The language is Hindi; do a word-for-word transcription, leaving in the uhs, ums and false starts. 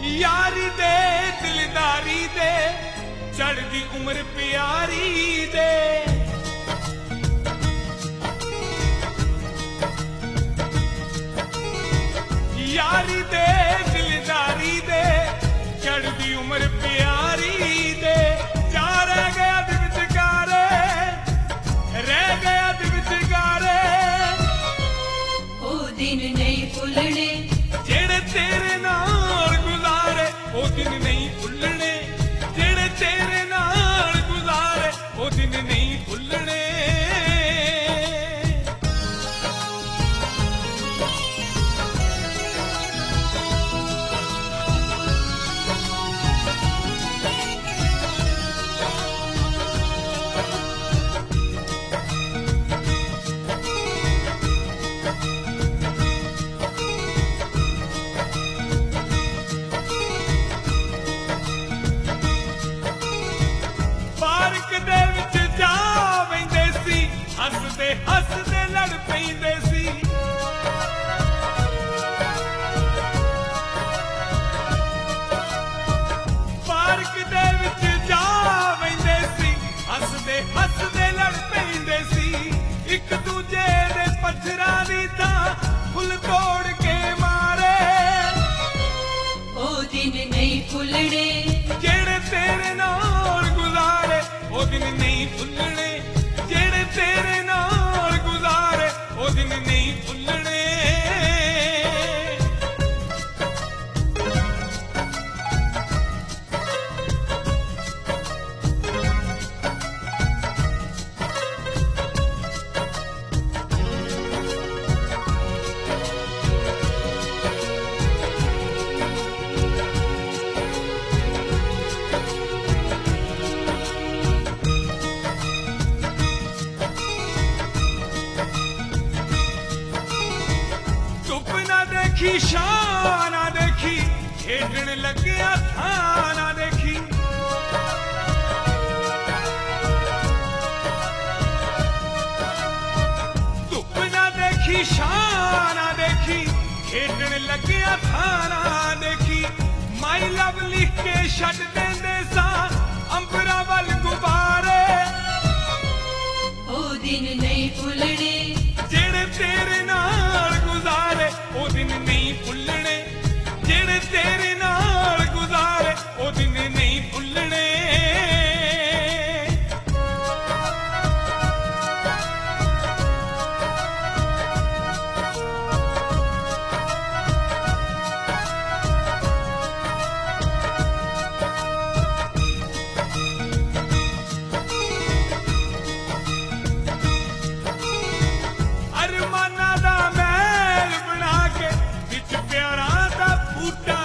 यारी दे दिलदारी दे चढ़दी उम्र प्यारी दे यारी दे दिलदारी दे चढ़दी उम्र प्यारी दे जा रह गया दिल विचकारे रह गया दिल विचकारे ओ दिन नहीं भुलने जेड़े तेरे नाल गुजारे ओ दिन नहीं भुलने जेड़े तेरे नाल गुजारे ओ दिन नहीं भुलने हसदे हसदे लड़ पैंदे सी पार्क दे विच जा वैंदे सी हसदे हसदे लड़ पैंदे सी एक दूजे दे पत्थरां दी तां फुल तोड़ के मारे ओ दिन नहीं भुलने जेड़े तेरे नाल गुजारे ओ दिन नहीं भुलने जेड़े तेरे नाल गुजारे ओ दिन नहीं भुलने देखी शान ना देखी खेडन लग्या था ना देखी धुप ना देखी शान ना देखी खेडन लग्या था ना देखी माई लव लिख के छड्ड देंदे सा अंबरा वल गुबारे ओ दिन नहीं भुलने जेड़े तेरे नाल गुजारे ओ दिन नहीं भुलने जेड़े तेरे नाल गुजारे ओ दिन नहीं भुलने अरमाना दा महल बना के विच प्यारा दा बूटा